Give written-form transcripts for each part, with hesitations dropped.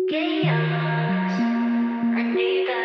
Chaos, Anita,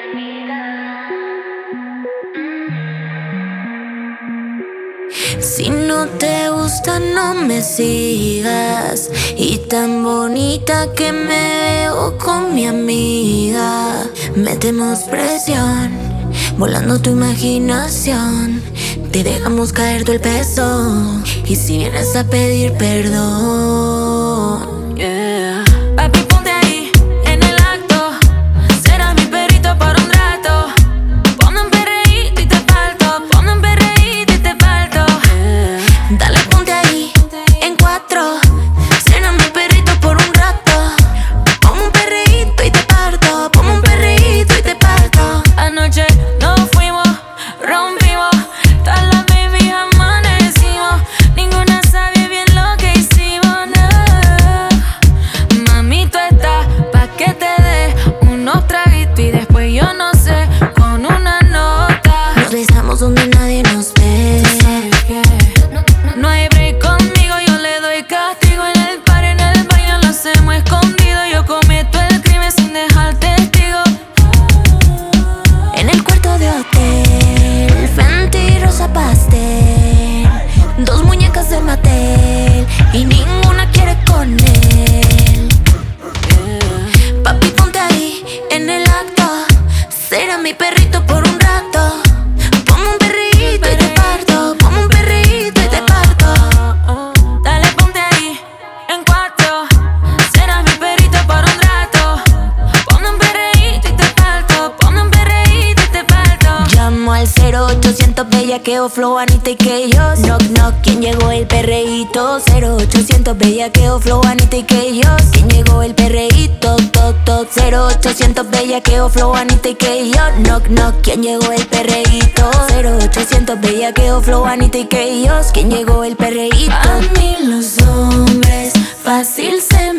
Si no te gusta, no me sigas. Y tan bonita que me veo con mi amiga. Metemos presión, volando tu imaginación. Te dejamos caer todo el peso. Y si vienes a pedir perdón, yeah. Papi, ponte ahí, en el acto. Serás mi perrito por un rato. Ponme un perreíto y te falto. Ponme un perreíto y te falto, yeah. Dale, ponte ahí, en cuatro. Serás mi perrito por un rato. Ponme un perreíto y te parto. Ponme un perreíto y te parto. Anoche nos fuimos, rompimos. Todas las baby amanecimos. Ninguna sabe bien lo que hicimos, no. Mami, tú estás pa' que te dé unos traguitos y después yo no sé, con una nota. Nos besamos donde nadie nos ve. ¿Sabes qué? No hay break conmigo, yo le doy castigo. En el par, en el baño lo hacemos escondido. Yo cometo el crimen sin dejar testigo. En el cuarto de hotel, Fenty rosa pastel. Dos muñecas de Mattel y ninguna quiere con él, yeah. Papi, ponte ahí, en el acto. Será mi perrito por un rato. Ponme un perrito y te parto. Ponme un perrito y te parto. Dale, ponte ahí, en cuatro. Será mi perrito por un rato. Ponme un perreíto y te parto. Ponme un perreíto y te parto. Llamo al 0800 bellaqueo, flow, Anita y Chaos. Knock, knock, ¿quién llegó? El perreíto. 0800 bellaqueo, flow, Anita y Chaos. ¿Quién llegó? El perreíto. Toc, toc, 0800 bellaqueo, flow, Anita y Chaos. Knock, knock, ¿quién llegó? El perreíto. 0800 bellaqueo, flow, Anita y Chaos. ¿Quién llegó? El perreíto. A mí los hombres fácil se